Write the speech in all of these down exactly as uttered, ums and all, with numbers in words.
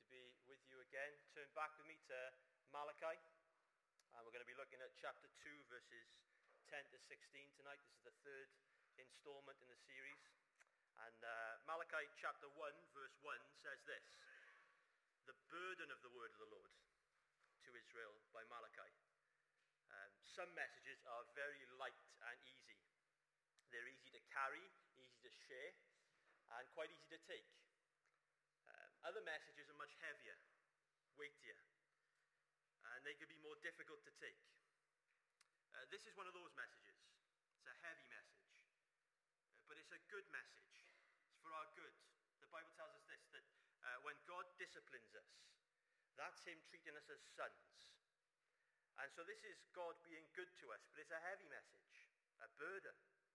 be with you again. Turn back with me to Malachi, and we're going to be looking at chapter two, verses ten to sixteen tonight. This is the third installment in the series. And uh, Malachi chapter one, verse one says this: "The burden of the word of the Lord to Israel," by Malachi. Um, some messages are very light and easy. They're easy to carry, easy to share, and quite easy to take. Um, other messages are much heavier, weightier, and they could be more difficult to take. Uh, this is one of those messages. It's a heavy message, uh, but it's a good message. It's for our good. The Bible tells us this, that uh, when God disciplines us, that's him treating us as sons. And so this is God being good to us, but it's a heavy message, a burden.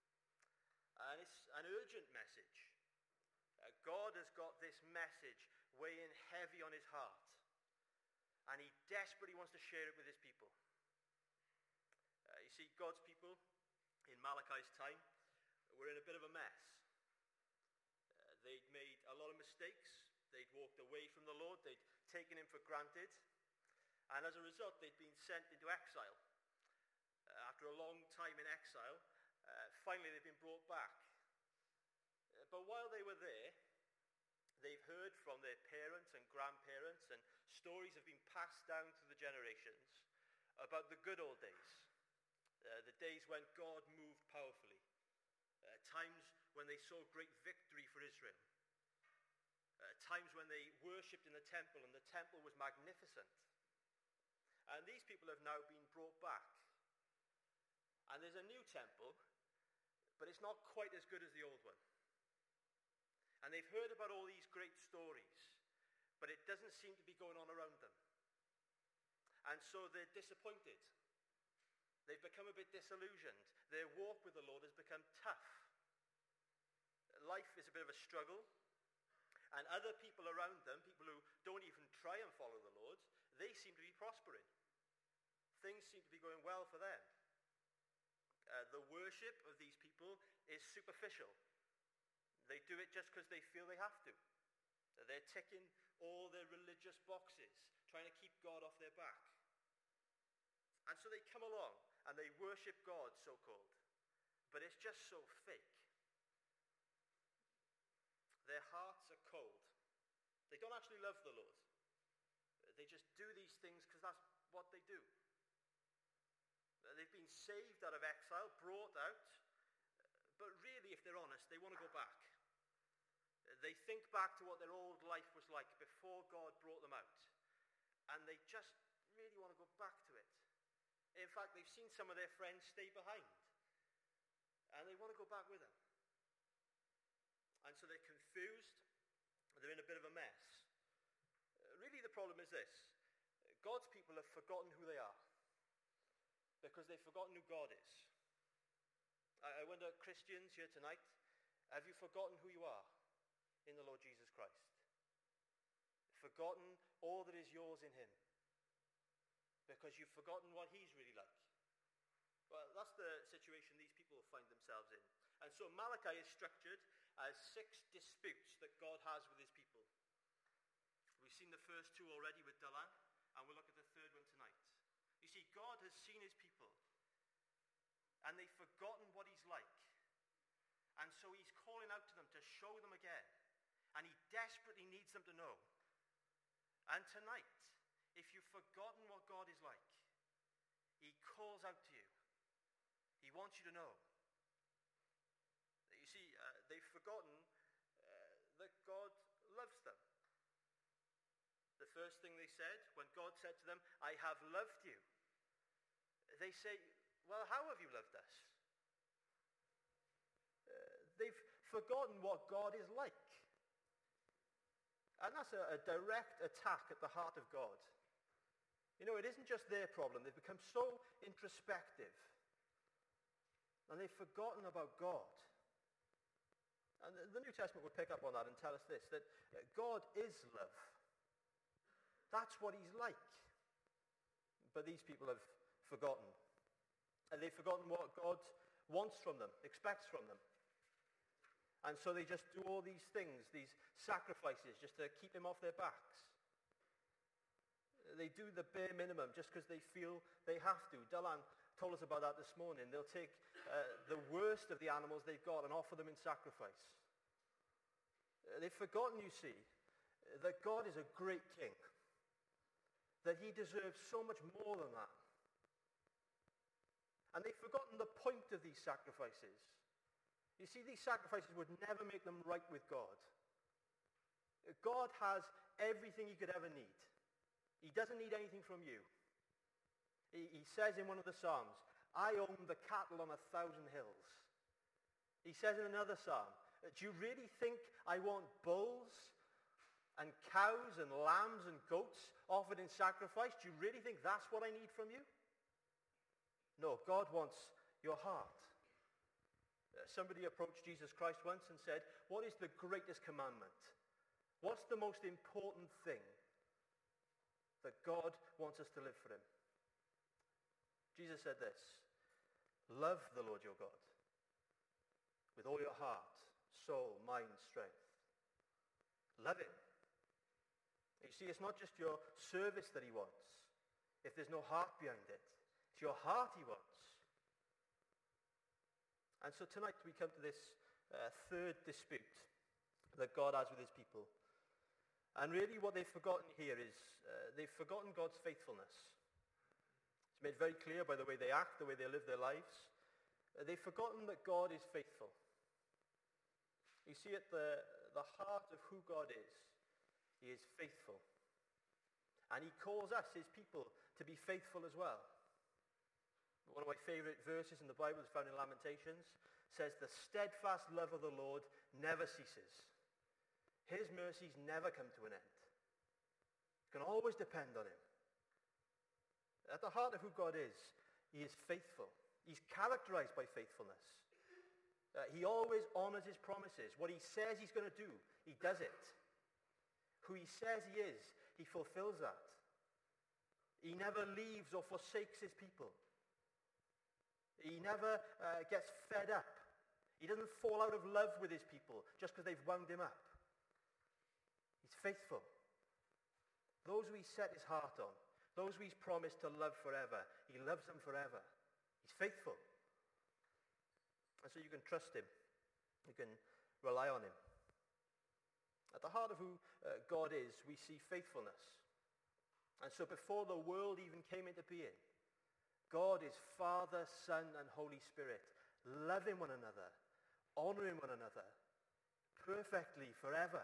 And it's an urgent message. Uh, God has got this message weighing heavy on his heart, and he desperately wants to share it with his people. Uh, you see, God's people in Malachi's time were in a bit of a mess. Uh, they'd made a lot of mistakes. They'd walked away from the Lord. They'd taken him for granted. And as a result, they'd been sent into exile. Uh, after a long time in exile, uh, finally they'd been brought back. Uh, but while they were there, they've heard from their parents and grandparents, and stories have been passed down through the generations about the good old days. Uh, the days when God moved powerfully. Uh, times when they saw great victory for Israel. Uh, times when they worshipped in the temple, and the temple was magnificent. And these people have now been brought back. And there's a new temple, but it's not quite as good as the old one. And they've heard about all these great stories, but it doesn't seem to be going on around them. And so they're disappointed. They've become a bit disillusioned. Their walk with the Lord has become tough. Life is a bit of a struggle. And other people around them, people who don't even try and follow the Lord, they seem to be prospering. Things seem to be going well for them. Uh, the worship of these people is superficial. They do it just because they feel they have to. They're ticking all their religious boxes, trying to keep God off their back. And so they come along and they worship God, so-called. But it's just so fake. Their hearts are cold. They don't actually love the Lord. They just do these things because that's what they do. They've been saved out of exile, brought out, but really, if they're honest, they want to go back. They think back to what their old life was like before God brought them out, and they just really want to go back to it. In fact, they've seen some of their friends stay behind, and they want to go back with them. And so they're confused. They're in a bit of a mess. Uh, really, the problem is this. God's people have forgotten who they are because they've forgotten who God is. I, I wonder, Christians here tonight, have you forgotten who you are in the Lord Jesus Christ? Forgotten all that is yours in him because you've forgotten what he's really like. Well, that's the situation these people find themselves in. And so Malachi is structured as six disputes that God has with his people. We've seen the first two already with Dalan, and we'll look at the third one tonight. You see, God has seen his people, and they've forgotten what he's like. And so he's calling out to them to show them again. And he desperately needs them to know. And tonight, if you've forgotten what God is like, he calls out to you. He wants you to know. You see, uh, they've forgotten uh, that God loves them. The first thing they said, when God said to them, "I have loved you," they say, "Well, how have you loved us?" Uh, they've forgotten what God is like. And that's a, a direct attack at the heart of God. You know, it isn't just their problem. They've become so introspective. And they've forgotten about God. And the New Testament would pick up on that and tell us this, that God is love. That's what he's like. But these people have forgotten. And they've forgotten what God wants from them, expects from them. And so they just do all these things, these sacrifices, just to keep him off their backs. They do the bare minimum just because they feel they have to. Dylan told us about that this morning. They'll take uh, the worst of the animals they've got and offer them in sacrifice. Uh, they've forgotten, you see, that God is a great king, that he deserves so much more than that. And they've forgotten the point of these sacrifices. You see, these sacrifices would never make them right with God. God has everything he could ever need. He doesn't need anything from you. He, he says in one of the Psalms, I own the cattle on a thousand hills. He says in another psalm, do you really think I want bulls and cows and lambs and goats offered in sacrifice? Do you really think that's what I need from you? No, God wants your heart. Uh, somebody approached Jesus Christ once and said, what is the greatest commandment? What's the most important thing that God wants us to live for him? Jesus said this, love the Lord your God with all your heart, soul, mind, strength. Love him. You see, it's not just your service that he wants. If there's no heart behind it, it's your heart he wants. And so tonight we come to this uh, third dispute that God has with his people. And really what they've forgotten here is uh, they've forgotten God's faithfulness. It's made very clear by the way they act, the way they live their lives. Uh, they've forgotten that God is faithful. You see, at the, the heart of who God is, he is faithful. And he calls us, his people, to be faithful as well. One of my favorite verses in the Bible is found in Lamentations, says, the steadfast love of the Lord never ceases. His mercies never come to an end. You can always depend on him. At the heart of who God is, he is faithful. He's characterized by faithfulness. Uh, he always honors his promises. What he says he's going to do, he does it. Who he says he is, he fulfills that. He never leaves or forsakes his people. He never uh, gets fed up. He doesn't fall out of love with his people just because they've wound him up. He's faithful. Those who he set his heart on, those who he's promised to love forever, he loves them forever. He's faithful. And so you can trust him. You can rely on him. At the heart of who uh, God is, we see faithfulness. And so before the world even came into being, God is Father, Son, and Holy Spirit, loving one another, honoring one another, perfectly forever.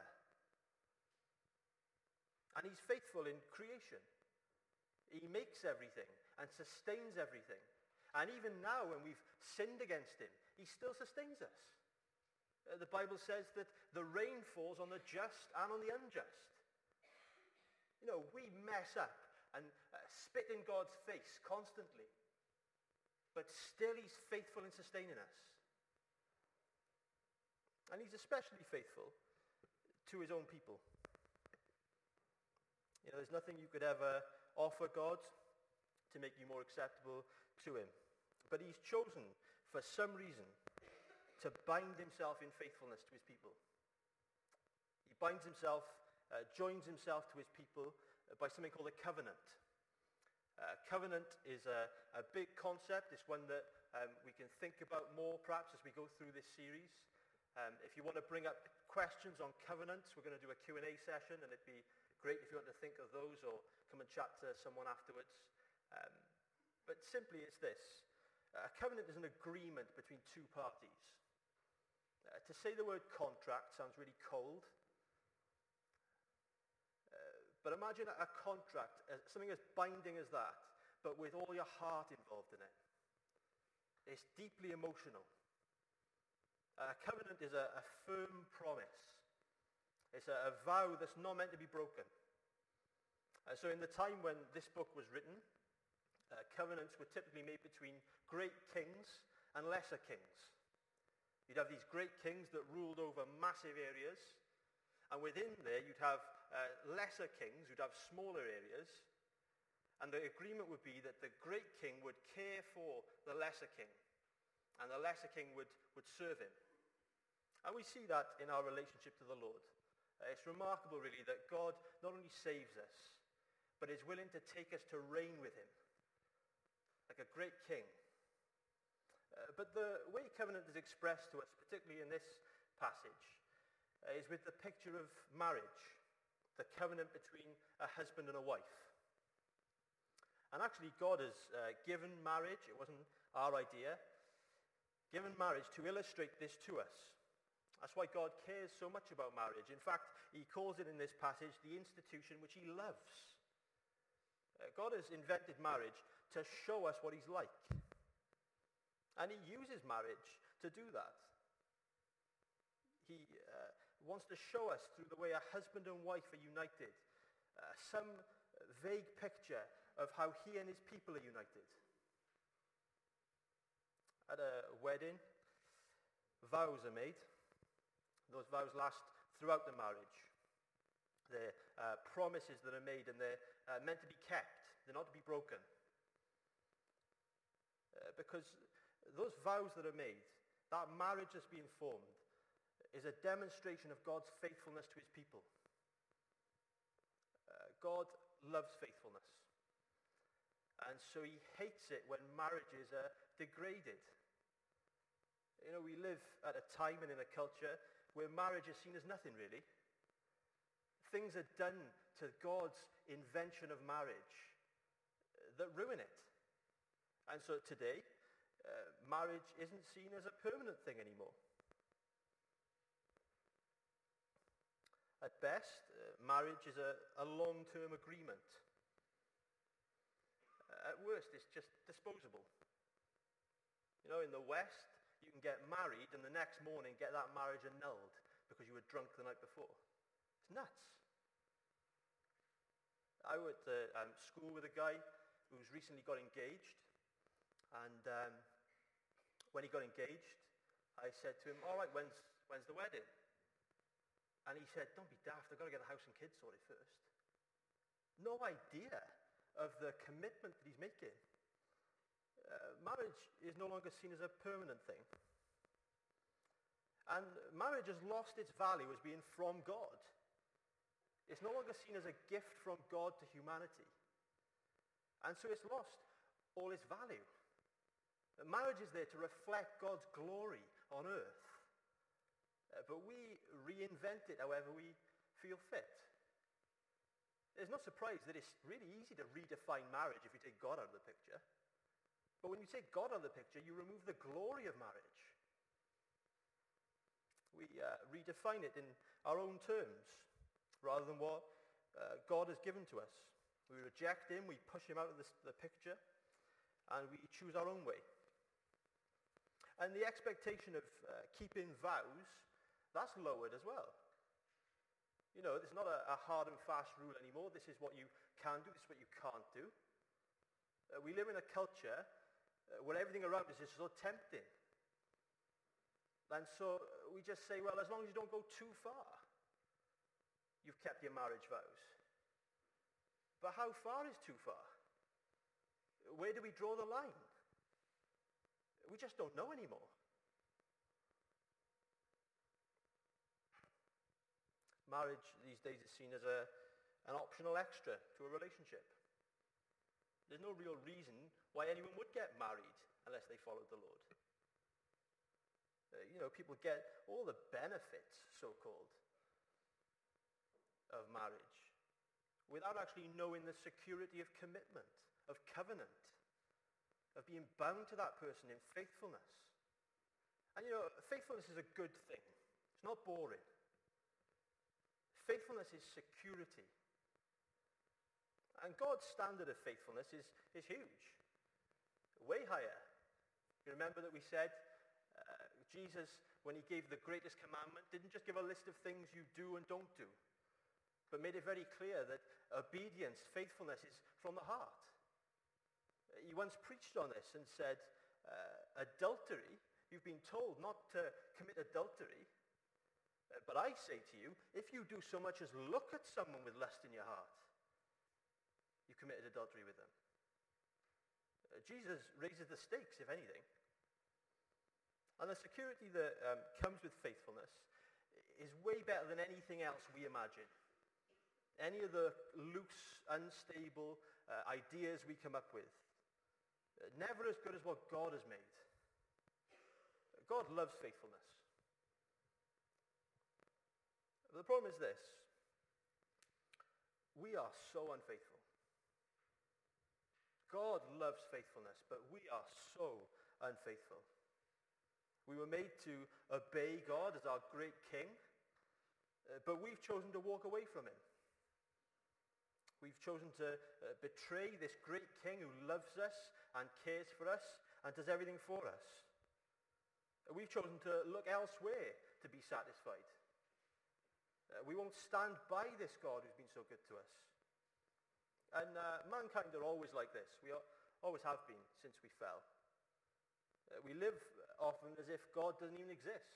And he's faithful in creation. He makes everything and sustains everything. And even now, when we've sinned against him, he still sustains us. Uh, the Bible says that the rain falls on the just and on the unjust. You know, we mess up and uh, spit in God's face constantly. But still he's faithful in sustaining us. And he's especially faithful to his own people. You know, there's nothing you could ever offer God to make you more acceptable to him. But he's chosen, for some reason, to bind himself in faithfulness to his people. He binds himself, uh, joins himself to his people uh, by something called a covenant. Uh, covenant is a, a big concept. It's one that um, we can think about more perhaps as we go through this series. Um, if you want to bring up questions on covenants, we're going to do a Q and A session, and it'd be great if you want to think of those or come and chat to someone afterwards. Um, but simply it's this. A covenant is an agreement between two parties. Uh, to say the word contract sounds really cold. Uh, but imagine a, a contract, uh, something as binding as that, but with all your heart involved in it. It's deeply emotional. A covenant is a, a firm promise. It's a, a vow that's not meant to be broken. Uh, so in the time when this book was written, uh, covenants were typically made between great kings and lesser kings. You'd have these great kings that ruled over massive areas, and within there you'd have uh, lesser kings who'd have smaller areas, and the agreement would be that the great king would care for the lesser king, and the lesser king would, would serve him. And we see that in our relationship to the Lord. Uh, it's remarkable, really, that God not only saves us, but is willing to take us to reign with him, like a great king. Uh, but the way covenant is expressed to us, particularly in this passage, uh, is with the picture of marriage, the covenant between a husband and a wife. And actually, God has uh, given marriage, it wasn't our idea, given marriage to illustrate this to us. That's why God cares so much about marriage. In fact, he calls it in this passage the institution which he loves. Uh, God has invented marriage to show us what he's like. And he uses marriage to do that. He uh, wants to show us through the way a husband and wife are united, uh, some vague picture of how he and his people are united. At a wedding, vows are made. Those vows last throughout the marriage. They're uh, promises that are made, and they're uh, meant to be kept. They're not to be broken. Uh, because those vows that are made, that marriage that's being formed, is a demonstration of God's faithfulness to his people. Uh, God loves faithfulness. And so he hates it when marriages are degraded. You know, we live at a time and in a culture where marriage is seen as nothing, really. Things are done to God's invention of marriage that ruin it. And so today, uh, marriage isn't seen as a permanent thing anymore. At best, uh, marriage is a, a long-term agreement. Uh, at worst, it's just disposable. You know, in the West, you can get married and the next morning get that marriage annulled because you were drunk the night before. It's nuts. I went to um, school with a guy who's recently got engaged, and um, when he got engaged, I said to him, all right, when's, when's the wedding? And he said, don't be daft, I've got to get the house and kids sorted first. No idea of the commitment that he's making. Uh, marriage is no longer seen as a permanent thing. And marriage has lost its value as being from God. It's no longer seen as a gift from God to humanity. And so it's lost all its value. Marriage is there to reflect God's glory on earth. Uh, but we reinvent it however we feel fit. There's no surprise that it's really easy to redefine marriage if you take God out of the picture. But when you take God out of the picture, you remove the glory of marriage. We uh, redefine it in our own terms, rather than what uh, God has given to us. We reject him, we push him out of the, the picture, and we choose our own way. And the expectation of uh, keeping vows, that's lowered as well. You know, it's not a, a hard and fast rule anymore. This is what you can do, this is what you can't do. Uh, we live in a culture uh, where everything around us is so tempting. And so we just say, well, as long as you don't go too far, you've kept your marriage vows. But how far is too far? Where do we draw the line? We just don't know anymore. Marriage these days is seen as a, an optional extra to a relationship. There's no real reason why anyone would get married unless they followed the Lord. Uh, you know, people get all the benefits, so-called, of marriage without actually knowing the security of commitment, of covenant, of being bound to that person in faithfulness. And you know, faithfulness is a good thing. It's not boring. Faithfulness is security. And God's standard of faithfulness is, is huge. Way higher. You remember that we said uh, Jesus, when he gave the greatest commandment, didn't just give a list of things you do and don't do, but made it very clear that obedience, faithfulness is from the heart. He once preached on this and said, uh, adultery, you've been told not to commit adultery, uh, but I say to you, if you do so much as look at someone with lust in your heart, you committed adultery with them. Uh, Jesus raises the stakes, if anything. And the security that um, comes with faithfulness is way better than anything else we imagine. any of the loose, unstable uh, ideas we come up with. Uh, never as good as what God has made. God loves faithfulness. The problem is this. We are so unfaithful. God loves faithfulness, but we are so unfaithful. We were made to obey God as our great king, uh, but we've chosen to walk away from him. We've chosen to uh, betray this great king who loves us and cares for us and does everything for us. We've chosen to look elsewhere to be satisfied. Uh, we won't stand by this God who's been so good to us. And uh, mankind are always like this. We are, always have been since we fell. Uh, we live often as if God doesn't even exist.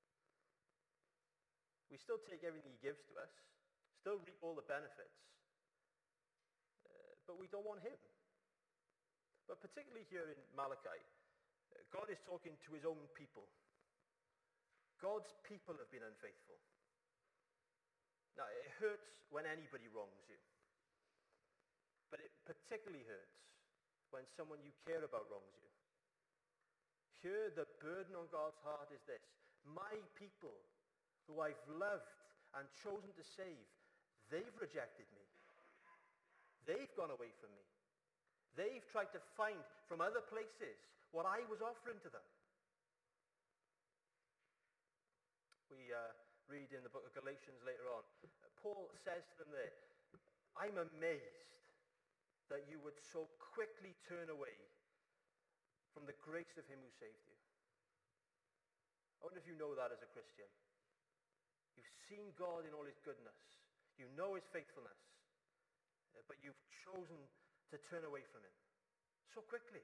We still take everything he gives to us, still reap all the benefits, uh, but we don't want him. But particularly here in Malachi, God is talking to his own people. God's people have been unfaithful. Now, it hurts when anybody wrongs you. But it particularly hurts when someone you care about wrongs you. Here, the burden on God's heart is this. My people, who I've loved and chosen to save, they've rejected me. They've gone away from me. They've tried to find from other places what I was offering to them. We uh, read in the book of Galatians later on, Paul says to them there, I'm amazed that you would so quickly turn away from the grace of him who saved you. I wonder if you know that as a Christian. You've seen God in all his goodness. You know his faithfulness. Uh, but you've chosen to turn away from him so quickly.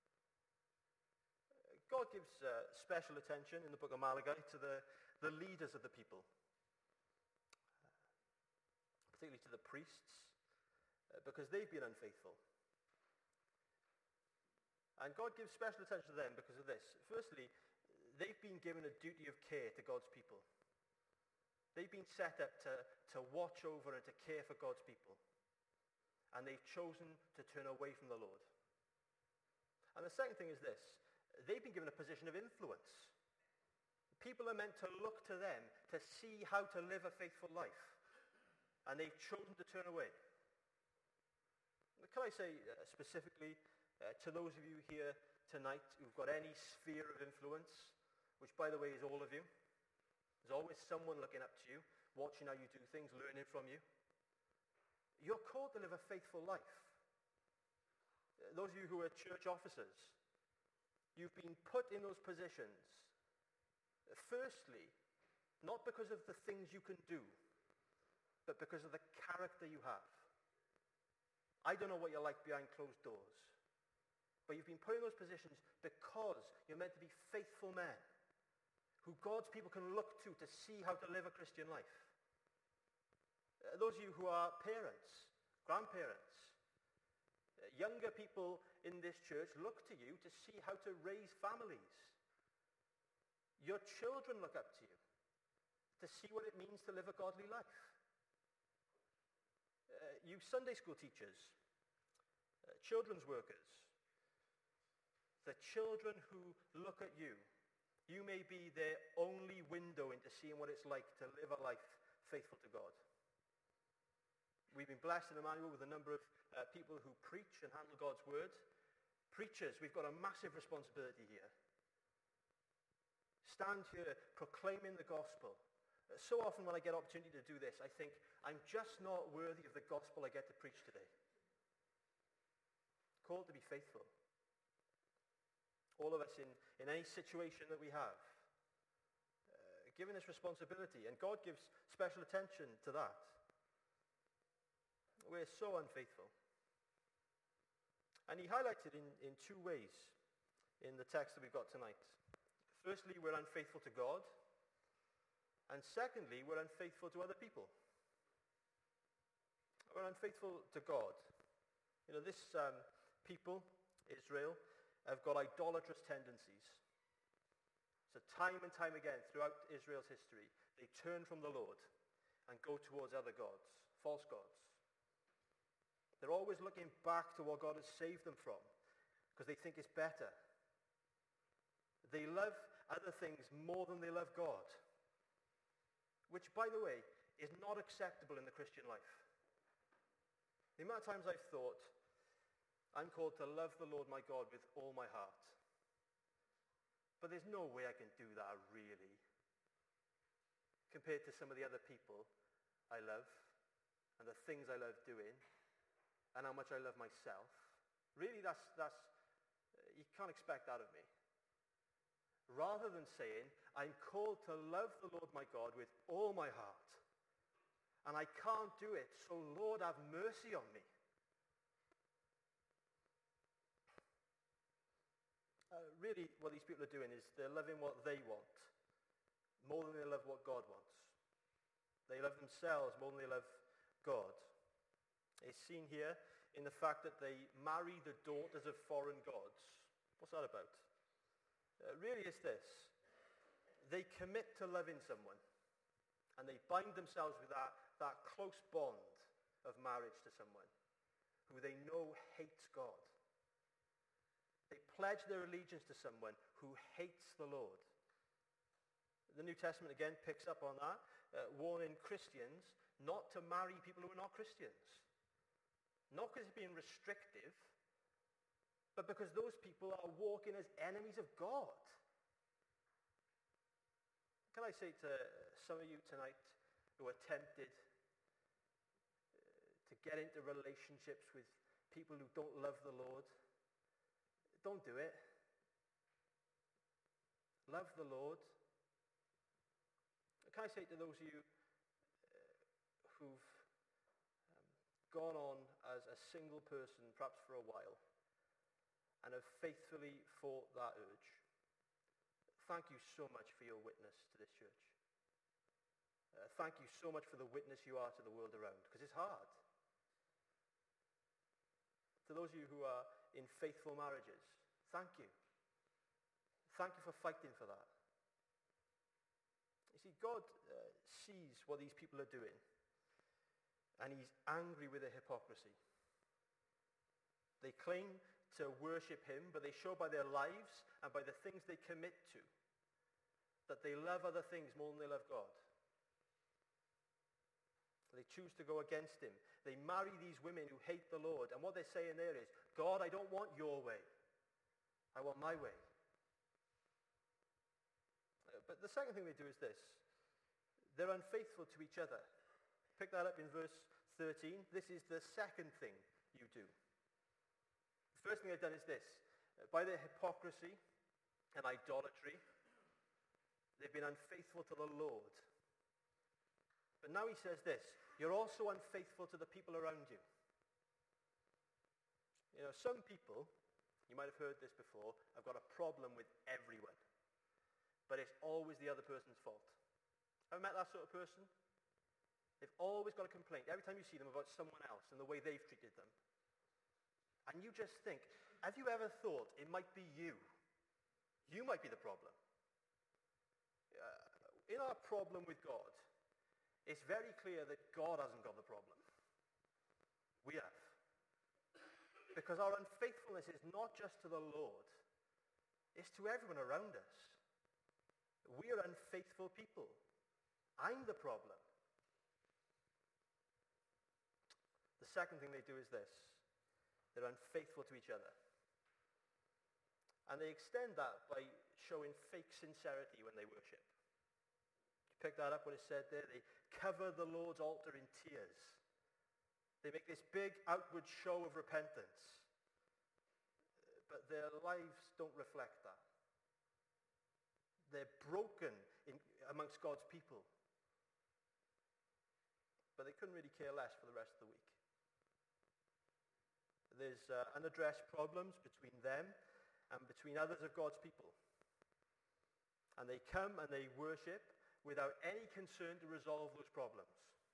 God gives uh, special attention in the book of Malachi to the, the leaders of the people, uh, particularly to the priests, uh, because they've been unfaithful. And God gives special attention to them because of this. Firstly, they've been given a duty of care to God's people. They've been set up to, to watch over and to care for God's people. And they've chosen to turn away from the Lord. And the second thing is this. They've been given a position of influence. People are meant to look to them to see how to live a faithful life. And they've chosen to turn away. Can I say uh, specifically uh, to those of you here tonight who've got any sphere of influence, which by the way is all of you. There's always someone looking up to you, watching how you do things, learning from you. You're called to live a faithful life. Uh, those of you who are church officers, you've been put in those positions, firstly, not because of the things you can do, but because of the character you have. I don't know what you're like behind closed doors, but you've been put in those positions because you're meant to be faithful men who God's people can look to to see how to live a Christian life. Uh, those of you who are parents, grandparents, uh, younger people in this church look to you to see how to raise families. Your children look up to you to see what it means to live a godly life. Uh, you Sunday school teachers, uh, children's workers, the children who look at you, you may be their only window into seeing what it's like to live a life faithful to God. We've been blessed in Emmanuel with a number of uh, people who preach and handle God's word. Preachers, we've got a massive responsibility here. Stand here proclaiming the gospel. Uh, so often when I get opportunity to do this, I think, I'm just not worthy of the gospel I get to preach today. Called to be faithful. All of us in, in any situation that we have, uh, given this responsibility, and God gives special attention to that. We're so unfaithful. And he highlights it in, in two ways in the text that we've got tonight. Firstly, we're unfaithful to God. And secondly, we're unfaithful to other people. We're unfaithful to God. You know, this um, people, Israel, have got idolatrous tendencies. So time and time again throughout Israel's history, they turn from the Lord and go towards other gods, false gods. They're always looking back to what God has saved them from because they think it's better. They love other things more than they love God, which, by the way, is not acceptable in the Christian life. The amount of times I've thought, I'm called to love the Lord my God with all my heart. But there's no way I can do that really, compared to some of the other people I love and the things I love doing and how much I love myself. Really, that's, that's you can't expect that of me. Rather than saying, I'm called to love the Lord my God with all my heart, and I can't do it, so Lord, have mercy on me. Uh, really, what these people are doing is they're loving what they want more than they love what God wants. They love themselves more than they love God. It's seen here in the fact that they marry the daughters of foreign gods. What's that about? Uh, really, it's this. They commit to loving someone, and they bind themselves with that, that close bond of marriage to someone who they know hates God. They pledge their allegiance to someone who hates the Lord. The New Testament again picks up on that, uh, warning Christians not to marry people who are not Christians. Not because it's being restrictive, but because those people are walking as enemies of God. Can I say to some of you tonight who are tempted uh, to get into relationships with people who don't love the Lord, don't do it. Love the Lord. Can I say to those of you uh, who've um, gone on as a single person, perhaps for a while, and have faithfully fought that urge, thank you so much for your witness to this church. Uh, thank you so much for the witness you are to the world around, because it's hard. To those of you who are in faithful marriages, thank you. Thank you for fighting for that. You see, God uh, sees what these people are doing, and he's angry with their hypocrisy. They claim to worship him, but they show by their lives and by the things they commit to that they love other things more than they love God. They choose to go against him. They marry these women who hate the Lord, and what they're saying there is, God, I don't want your way. I want my way. But the second thing they do is this. They're unfaithful to each other. Pick that up in verse thirteen. This is the second thing you do. The first thing they've done is this. By their hypocrisy and idolatry, they've been unfaithful to the Lord. But now he says this. You're also unfaithful to the people around you. You know, some people, you might have heard this before, have got a problem with everyone. But it's always the other person's fault. Ever met that sort of person? They've always got a complaint every time you see them about someone else and the way they've treated them. And you just think, have you ever thought it might be you? You might be the problem. Uh, in our problem with God, it's very clear that God hasn't got the problem. We have. Because our unfaithfulness is not just to the Lord, it's to everyone around us. We are unfaithful people. I'm the problem. The second thing they do is this. They're unfaithful to each other. And they extend that by showing fake sincerity when they worship. You pick that up, what it said there. They cover the Lord's altar in tears. They make this big outward show of repentance. But their lives don't reflect that. They're broken in, amongst God's people. But they couldn't really care less for the rest of the week. There's uh, unaddressed problems between them and between others of God's people. And they come and they worship without any concern to resolve those problems.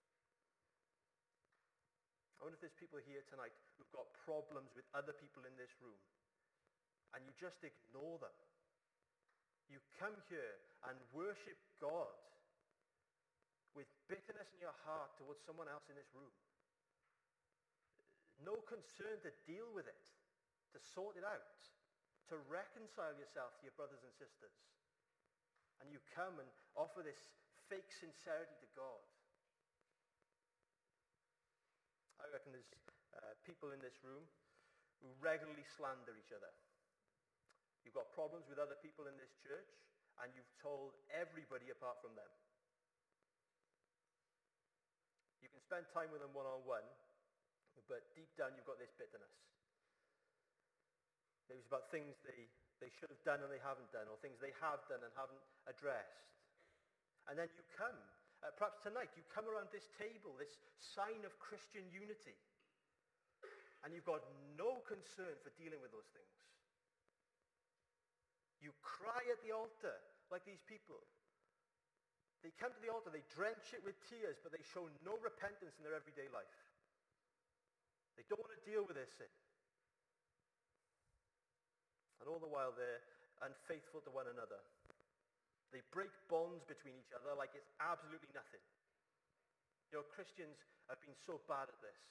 I wonder if there's people here tonight who've got problems with other people in this room, and you just ignore them. You come here and worship God with bitterness in your heart towards someone else in this room, no concern to deal with it, to sort it out, to reconcile yourself to your brothers and sisters, and you come and offer this fake sincerity to God, I reckon there's uh, people in this room who regularly slander each other. You've got problems with other people in this church, and you've told everybody apart from them. You can spend time with them one-on-one, but deep down you've got this bitterness. Maybe it's about things they, they should have done and they haven't done, or things they have done and haven't addressed. And then you come, uh, perhaps tonight, you come around this table, this sign of Christian unity, and you've got no concern for dealing with those things. You cry at the altar like these people. They come to the altar, they drench it with tears, but they show no repentance in their everyday life. They don't want to deal with their sin. And all the while they're unfaithful to one another. They break bonds between each other like it's absolutely nothing. You know, Christians have been so bad at this.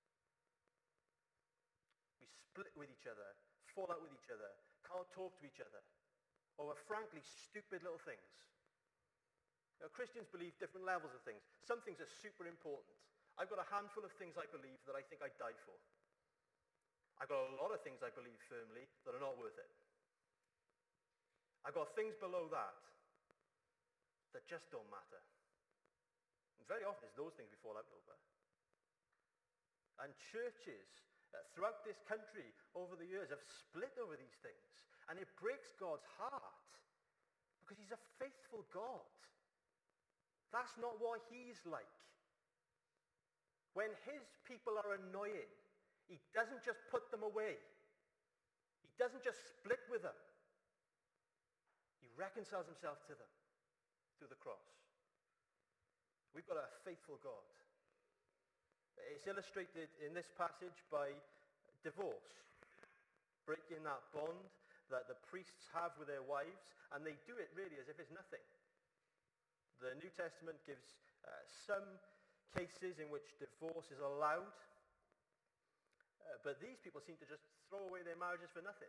We split with each other, fall out with each other, can't talk to each other over frankly stupid little things. You know, Christians believe different levels of things. Some things are super important. I've got a handful of things I believe that I think I'd die for. I've got a lot of things I believe firmly that are not worth it. I've got things below that that just don't matter. And very often it's those things we fall out over. And churches uh, throughout this country over the years have split over these things. And it breaks God's heart because he's a faithful God. That's not what he's like. When his people are annoying, he doesn't just put them away. He doesn't just split with them. He reconciles himself to them through the cross. We've got a faithful God. It's illustrated in this passage by divorce, breaking that bond that the priests have with their wives, and they do it really as if it's nothing. The New Testament gives uh, some cases in which divorce is allowed, uh, but these people seem to just throw away their marriages for nothing.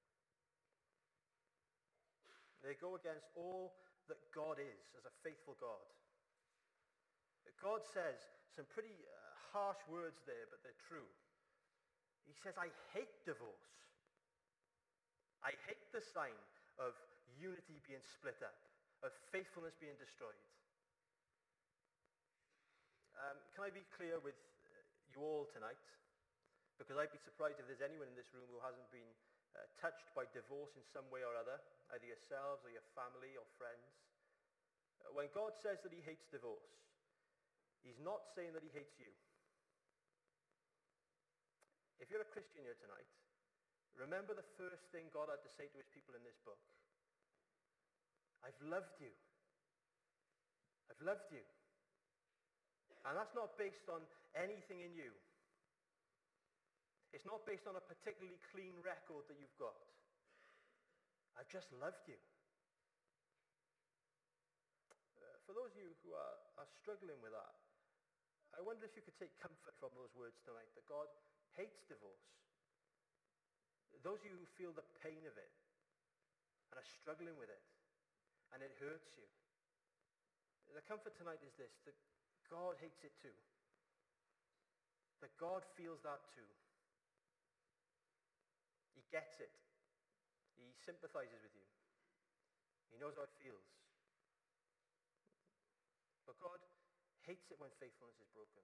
They go against all that God is as a faithful God. God says some pretty uh, harsh words there, but they're true. He says, I hate divorce. I hate the sign of unity being split up, of faithfulness being destroyed. Um, can I be clear with you all tonight? Because I'd be surprised if there's anyone in this room who hasn't been uh, touched by divorce in some way or other, either yourselves or your family or friends. Uh, when God says that he hates divorce, he's not saying that he hates you. If you're a Christian here tonight, remember the first thing God had to say to his people in this book. I've loved you. I've loved you. And that's not based on anything in you. It's not based on a particularly clean record that you've got. I've just loved you. Uh, for those of you who are, are struggling with that, I wonder if you could take comfort from those words tonight, that God hates divorce. Those of you who feel the pain of it and are struggling with it, and it hurts you, the comfort tonight is this, that God hates it too. That God feels that too. He gets it. He sympathizes with you. He knows how it feels. But God hates it when faithfulness is broken.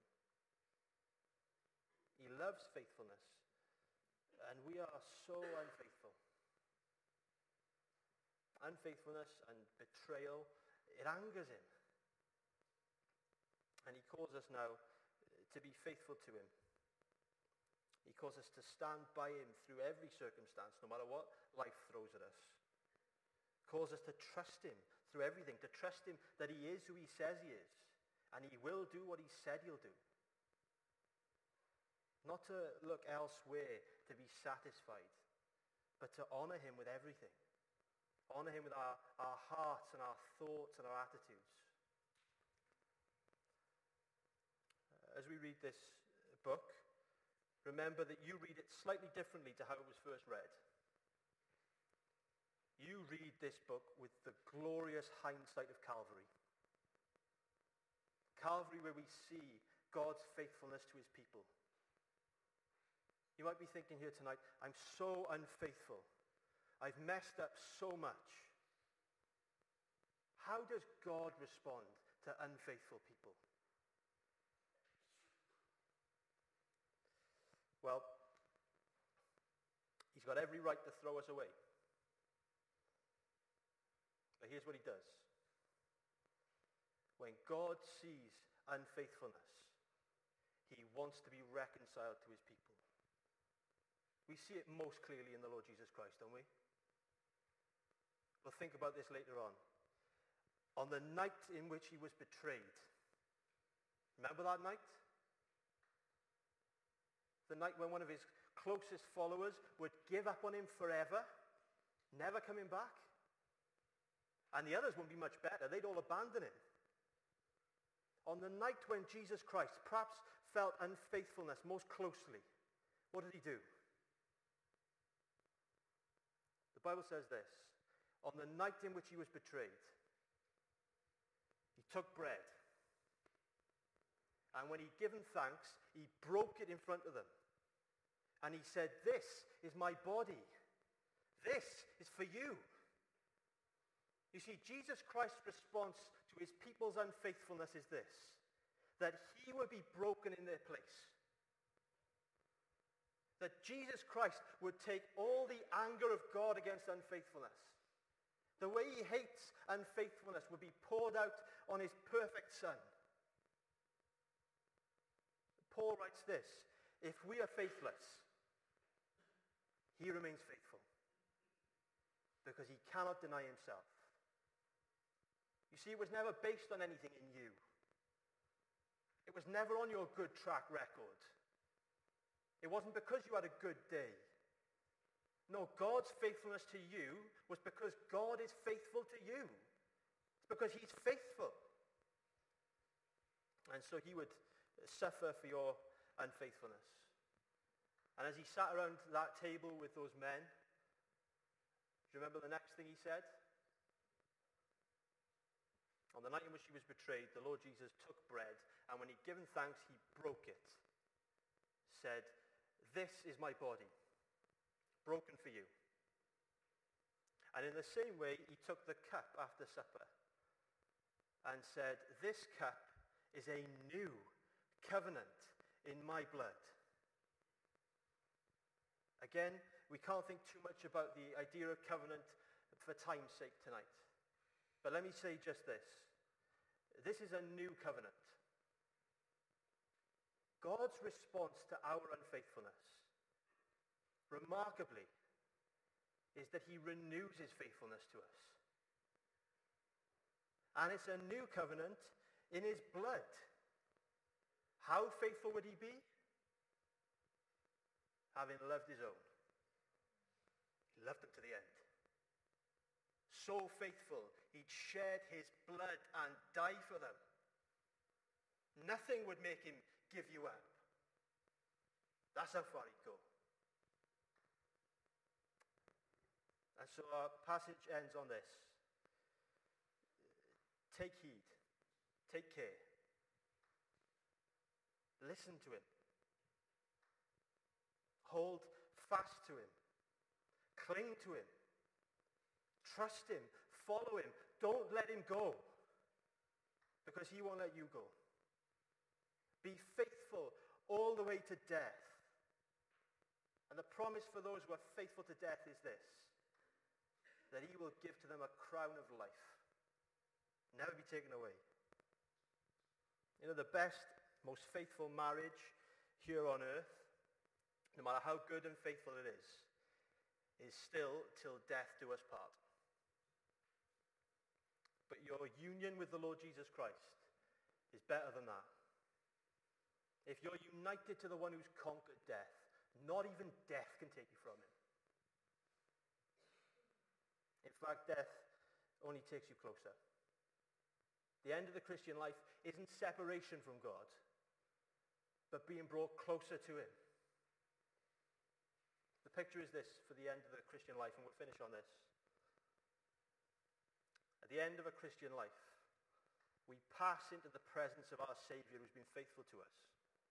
He loves faithfulness. And we are so unfaithful. Unfaithfulness and betrayal, it angers him. And he calls us now to be faithful to him. He calls us to stand by him through every circumstance, no matter what life throws at us. He calls us to trust him through everything, to trust him that he is who he says he is, and he will do what he said he'll do. Not to look elsewhere to be satisfied, but to honor him with everything. Honor him with our, our hearts and our thoughts and our attitudes. as we read this book, remember that you read it slightly differently to how it was first read. You read this book with the glorious hindsight of Calvary. Calvary, where we see God's faithfulness to his people. You might be thinking here tonight, I'm so unfaithful. I've messed up so much. How does God respond to unfaithful people? Well, he's got every right to throw us away. But here's what he does. When God sees unfaithfulness, he wants to be reconciled to his people. We see it most clearly in the Lord Jesus Christ, don't we? We'll think about this later on. On the night in which he was betrayed. Remember that night? The night when one of his closest followers would give up on him forever, never coming back. And the others wouldn't be much better. They'd all abandon him. On the night when Jesus Christ perhaps felt unfaithfulness most closely, what did he do? The Bible says this. On the night in which he was betrayed, he took bread. And when he'd given thanks, he broke it in front of them. And he said, "This is my body. This is for you." You see, Jesus Christ's response to his people's unfaithfulness is this, that he would be broken in their place. That Jesus Christ would take all the anger of God against unfaithfulness. The way he hates unfaithfulness would be poured out on his perfect Son. Paul writes this, if we are faithless, he remains faithful, because he cannot deny himself. You see, it was never based on anything in you. It was never on your good track record. It wasn't because you had a good day. No, God's faithfulness to you was because God is faithful to you. It's because he's faithful. And so he would suffer for your unfaithfulness. And as he sat around that table with those men, do you remember the next thing he said? On the night in which he was betrayed, the Lord Jesus took bread, and when he'd given thanks, he broke it. Said, "This is my body, broken for you." And in the same way, he took the cup after supper and said, "This cup is a new covenant in my blood." Again, we can't think too much about the idea of covenant for time's sake tonight. But let me say just this. This is a new covenant. God's response to our unfaithfulness, remarkably, is that he renews his faithfulness to us. And it's a new covenant in his blood. How faithful would he be? Having loved his own. He loved them to the end. So faithful, he'd shed his blood and die for them. Nothing would make him give you up. That's how far he'd go. And so our passage ends on this. Take heed. Take care. Listen to him. Hold fast to him. Cling to him. Trust him. Follow him. Don't let him go, because he won't let you go. Be faithful all the way to death. And the promise for those who are faithful to death is this, that he will give to them a crown of life, never be taken away. You know, the best, most faithful marriage here on earth, no matter how good and faithful it is, is still till death do us part. But your union with the Lord Jesus Christ is better than that. If you're united to the one who's conquered death, not even death can take you from him. In fact, death only takes you closer. The end of the Christian life isn't separation from God. but being brought closer to him. The picture is this for the end of the Christian life, and we'll finish on this. At the end of a Christian life, we pass into the presence of our Saviour who's been faithful to us.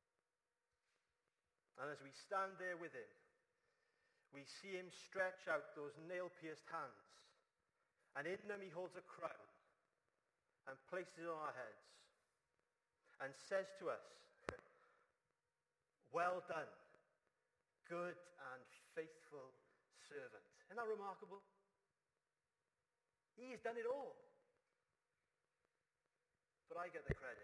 And as we stand there with him, we see him stretch out those nail-pierced hands, and in them he holds a crown and places it on our heads and says to us, "Well done, good and faithful servant." Isn't that remarkable? He's done it all. But I get the credit.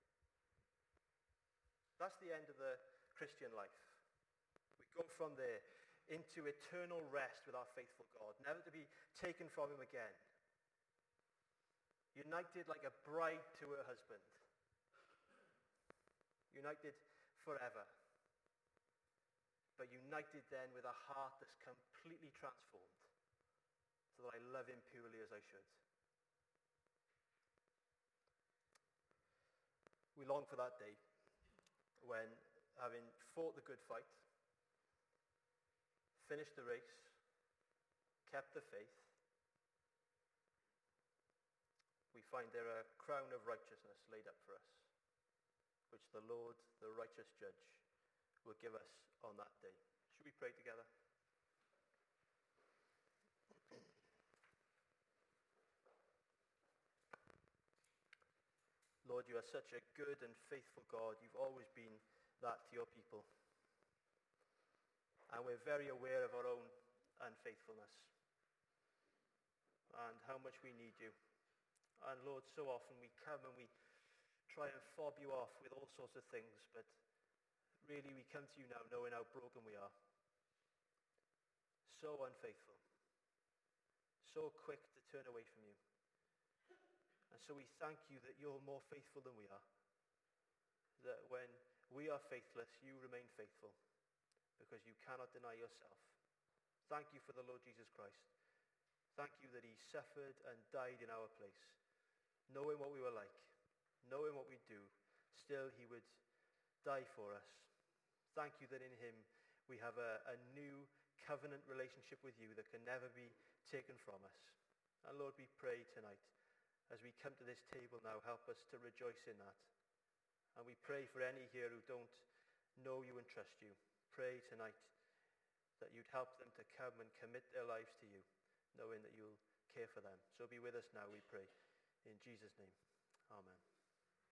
That's the end of the Christian life. We go from there into eternal rest with our faithful God, never to be taken from him again. United like a bride to her husband. United forever. But united then with a heart that's completely transformed, so that I love him purely as I should. We long for that day when, having fought the good fight, finished the race, kept the faith, we find there a crown of righteousness laid up for us, which the Lord, the righteous judge, will give us on that day. Should we pray together? Lord, you are such a good and faithful God. You've always been that to your people. And we're very aware of our own unfaithfulness and how much we need you. And Lord, so often we come and we try and fob you off with all sorts of things, but really we come to you now knowing how broken we are. So unfaithful. So quick to turn away from you. And so we thank you that you're more faithful than we are. That when we are faithless, you remain faithful, because you cannot deny yourself. Thank you for the Lord Jesus Christ. Thank you that he suffered and died in our place. Knowing what we were like, knowing what we'd do, still he would die for us. Thank you that in him we have a, a new covenant relationship with you that can never be taken from us. And Lord, we pray tonight, as we come to this table now, help us to rejoice in that. And we pray for any here who don't know you and trust you. Pray tonight that you'd help them to come and commit their lives to you, knowing that you'll care for them. So be with us now, we pray. In Jesus' name, amen.